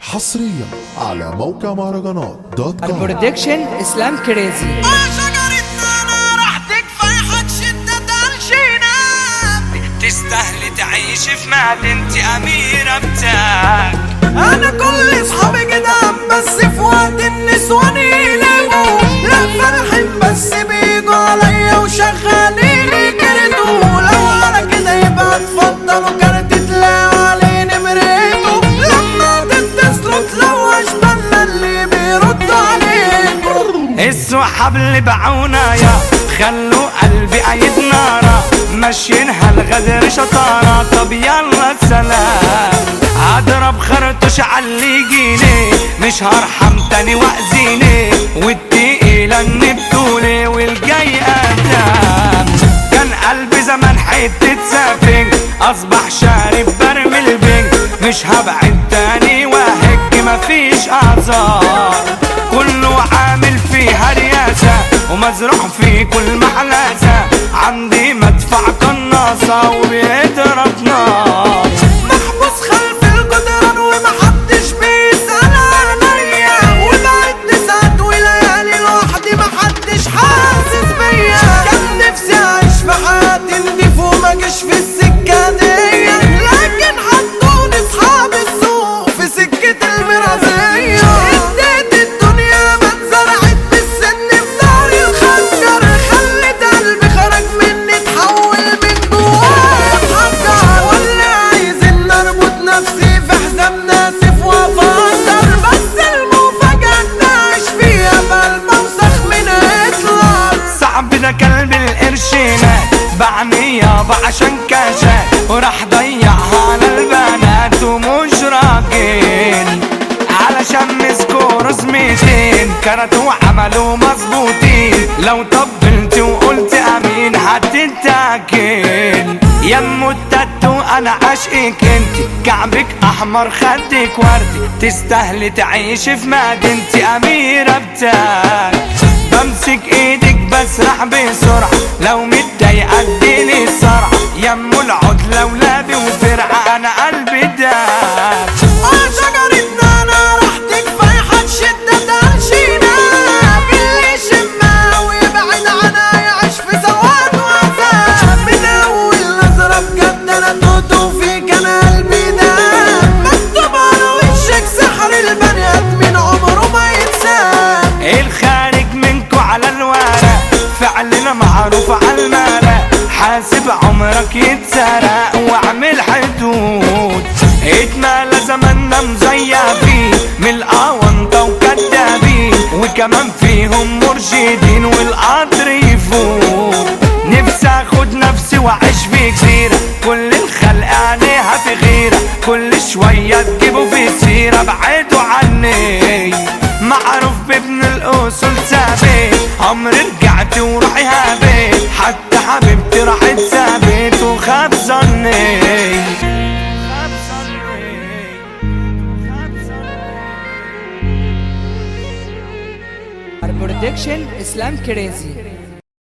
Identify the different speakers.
Speaker 1: حصريا على موقع مهرجانات دوت كوم.
Speaker 2: البرودكشن اسلام كريزي.
Speaker 3: شجرتنا انا راح تكفي حد شدة تنشينا، تستاهلي تعيش في مدينتي اميرة بتاعك. انا كل اصحابي كده بس في وقت النسوان يلاقوا لا فرحين بس بيجوا عليا وشغالين يكردوا. لو على كده يبقى اتفضلوا كارت تلاقوا عليه نمرته، لما تتصلوا تلوش بالنا اللي بيردوا عليكم. السحاب اللي باعونا يا خلوا قلبي عيد نارا، ماشيينها الغدر شطارة. طب يلا سلام، هضرب خرطوش عاللي يجيني، مش هرحم تاني واذيني، والتقيلة اني بطولي والجاي قدام. كان قلبي زمان حتة سفنج، اصبح شارب برمي البنج، مش هبعد تاني واهج مفيش اعذار. كله عامل فيها رياسة ومزروع في كل محلاسة، عندي مدفع قناصة وبيضرب نار. محبوس خلف الجدران ومحدش بيسأل عليا، وبعد ساعات وليالي لوحدي محدش حاسس بيا. كان نفسي اعيش في حياتي نضيف ومجيش في السكة دي، لكن حطوني اصحاب السوق في سكة المرازية. اديت الدنيا ما اتزرعت بالسن في داري الخنجر، خلت قلبي خرج مني اتحول من جوايا اتحجر. ولا عايزين نربط نفسي في حزام ناسف وافكر، بس المفاجأة تعيش فيها بالموسخ من هتلر. صعب ده كلب القرشينات بعني يابا عشان كاشات، وراح ضيعها على البنات ومش راجل، علشان مسكوا رسمتين كانت وعملوا مظبوطين. لو طبلت وقلت امين هتتاكل. يمو التاتو انا عاشقك انتي، كعبك احمر خدك وردي، تستاهلي تعيش في مدينتي اميرة بتاعك. بمسك ايدك بسرح بسرعة، لو متضايقة اديني السرعة. يمو العدلة ولابي وفرعة انا قلبي داب. شجرتنا انا راح تكفي حد شدة تنشينا، باللي يشمها ويبعد عنها يعيش في سواد وعذاب. من اول نظرة بجد انا توتو فيك انا قلبي داب، مكتوب على وشك سحر البني ادمين عمره ما يتساب. الخارج منكو على الورق فعلنا معروف على المرق، حاسب عمرك يتسرق واعمل حدود. اتمالى زماننا مزيفين من الأونطة وكدابين، وكمان فيهم مرشدين والقدر يفوت. نفسي اخد نفسي واعيش في جزيرة، كل الخلق عينيها في غيرة، كل شوية تجيبوا في سيرة بعيدوا عني. معروف بابن الاصول ثابت، عمري رجعت وروحي هابت، حتى حبيبتي راحت ثابت وخاب ظني.
Speaker 2: البرودكشن اسلام كريزي.